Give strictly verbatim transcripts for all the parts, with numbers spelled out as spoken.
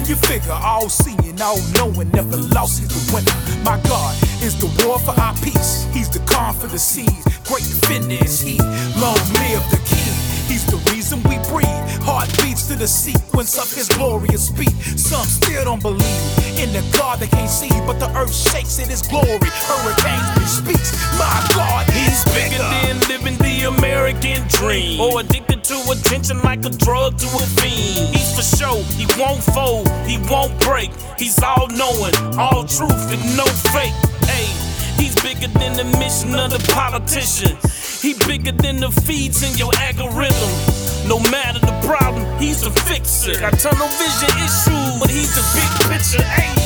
Can you figure? All seeing, all knowing, never lost, he's the winner. My God is the war for our peace. He's the calm for the seas. Great defender is he. Long live the king. He's the reason we breathe. Heart beats to the sequence of his glorious speed. Some still don't believe in the God they can't see, but the earth shakes in his glory. Hurricanes he speaks. My God, he's bigger than living the American dream, or addicted to attention like a drug to a fiend. He's for show, he won't fold, he won't break. He's all knowing, all truth and no fake. Hey, he's bigger than the mission of the politician. He bigger than the feeds in your algorithm. No matter the problem, he's the fixer. Got tunnel vision issues, but he's the big picture. Hey.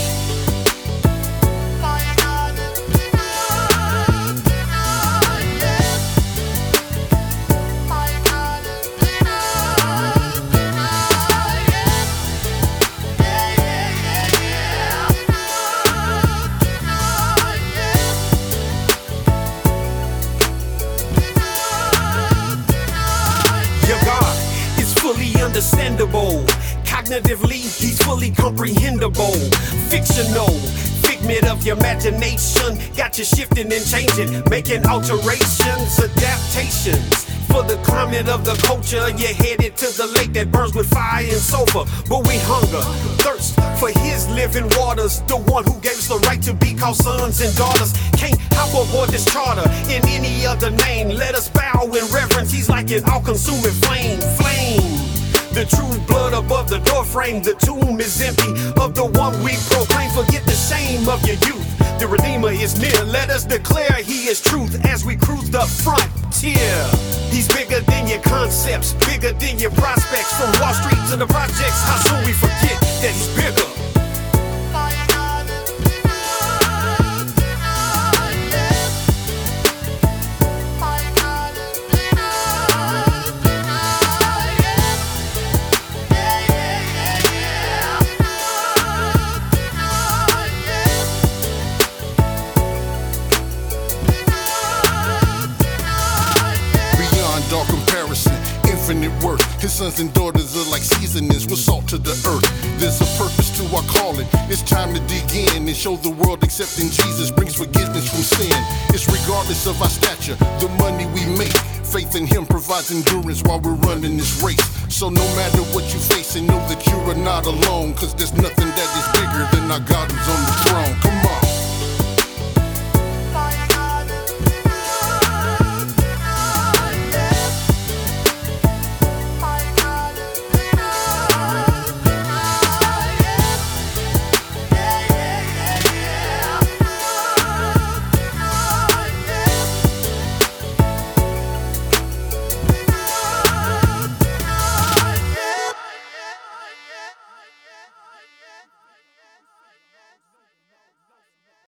Understandable, cognitively he's fully comprehensible. Fictional, figment of your imagination, got you shifting and changing, making alterations, adaptations. For the climate of the culture, you're headed to the lake that burns with fire and sulfur. But we hunger, thirst for his living waters, the one who gave us the right to be called sons and daughters. Can't hop aboard this charter in any other name. Let us bow in reverence, he's like an all-consuming flame, flame. The true blood above the doorframe, the tomb is empty of the one we proclaim. Forget the shame of your youth, the Redeemer is near. Let us declare he is truth as we cruise the frontier. He's bigger than your concepts, bigger than your prospects. From Wall Street to the projects, how soon we forget that he's bigger. Infinite worth. His sons and daughters are like seasonings with salt to the earth. There's a purpose to our calling. It's time to dig in and show the world accepting Jesus brings forgiveness from sin. It's regardless of our stature, the money we make. Faith in him provides endurance while we're running this race. So no matter what you face, and know that you are not alone, cause there's nothing that is bigger than our God who's on the throne. Come on.